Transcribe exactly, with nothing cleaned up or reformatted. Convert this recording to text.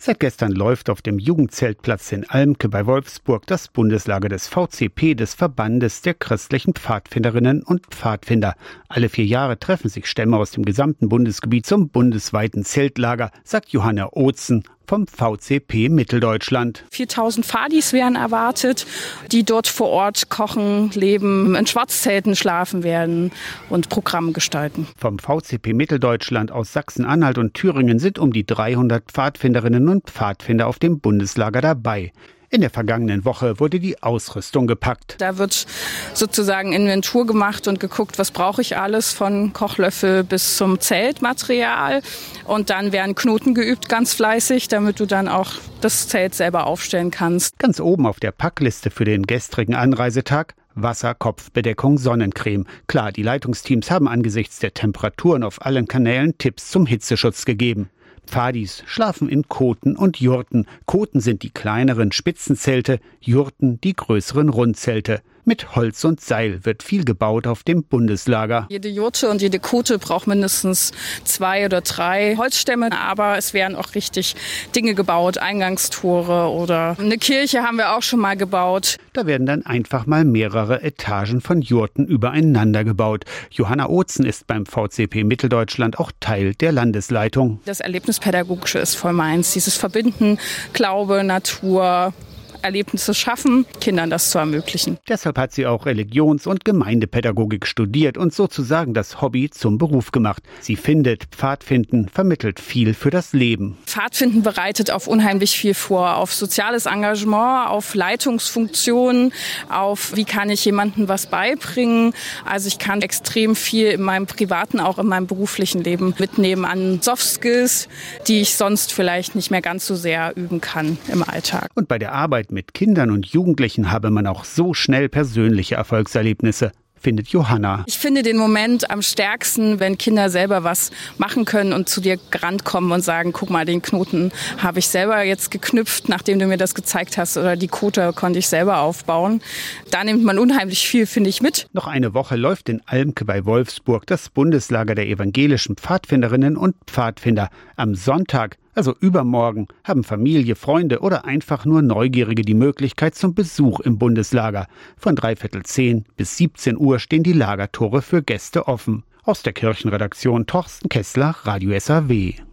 Seit gestern läuft auf dem Jugendzeltplatz in Almke bei Wolfsburg das Bundeslager des V C P, des Verbandes der christlichen Pfadfinderinnen und Pfadfinder. Alle vier Jahre treffen sich Stämme aus dem gesamten Bundesgebiet zum bundesweiten Zeltlager, sagt Johanna Ozen vom V C P Mitteldeutschland. viertausend Pfadis werden erwartet, die dort vor Ort kochen, leben, in Schwarzzelten schlafen werden und Programme gestalten. Vom V C P Mitteldeutschland aus Sachsen-Anhalt und Thüringen sind um die dreihundert Pfadfinderinnen und Pfadfinder auf dem Bundeslager dabei. In der vergangenen Woche wurde die Ausrüstung gepackt. Da wird sozusagen Inventur gemacht und geguckt, was brauche ich alles, von Kochlöffel bis zum Zeltmaterial. Und dann werden Knoten geübt, ganz fleißig, damit du dann auch das Zelt selber aufstellen kannst. Ganz oben auf der Packliste für den gestrigen Anreisetag: Wasser, Kopfbedeckung, Sonnencreme. Klar, die Leitungsteams haben angesichts der Temperaturen auf allen Kanälen Tipps zum Hitzeschutz gegeben. Pfadis schlafen in Koten und Jurten. Koten sind die kleineren Spitzenzelte, Jurten die größeren Rundzelte. Mit Holz und Seil wird viel gebaut auf dem Bundeslager. Jede Jurte und jede Kote braucht mindestens zwei oder drei Holzstämme, aber es werden auch richtig Dinge gebaut, Eingangstore oder eine Kirche haben wir auch schon mal gebaut. Da werden dann einfach mal mehrere Etagen von Jurten übereinander gebaut. Johanna Ozen ist beim V C P Mitteldeutschland auch Teil der Landesleitung. Das Erlebnispädagogische ist voll meins, dieses Verbinden, Glaube, Natur, Erlebnisse schaffen, Kindern das zu ermöglichen. Deshalb hat sie auch Religions- und Gemeindepädagogik studiert und sozusagen das Hobby zum Beruf gemacht. Sie findet, Pfadfinden vermittelt viel für das Leben. Pfadfinden bereitet auf unheimlich viel vor, auf soziales Engagement, auf Leitungsfunktionen, auf wie kann ich jemandem was beibringen. Also ich kann extrem viel in meinem privaten, auch in meinem beruflichen Leben mitnehmen an Soft Skills, die ich sonst vielleicht nicht mehr ganz so sehr üben kann im Alltag. Und bei der Arbeit mit Kindern und Jugendlichen habe man auch so schnell persönliche Erfolgserlebnisse, findet Johanna. Ich finde den Moment am stärksten, wenn Kinder selber was machen können und zu dir gerannt kommen und sagen, guck mal, den Knoten habe ich selber jetzt geknüpft, nachdem du mir das gezeigt hast, oder die Kote konnte ich selber aufbauen. Da nimmt man unheimlich viel, finde ich, mit. Noch eine Woche läuft in Almke bei Wolfsburg das Bundeslager der evangelischen Pfadfinderinnen und Pfadfinder. Am Sonntag, also übermorgen, haben Familie, Freunde oder einfach nur Neugierige die Möglichkeit zum Besuch im Bundeslager. Von dreiviertel zehn bis siebzehn Uhr stehen die Lagertore für Gäste offen. Aus der Kirchenredaktion Torsten Kessler, Radio S A W.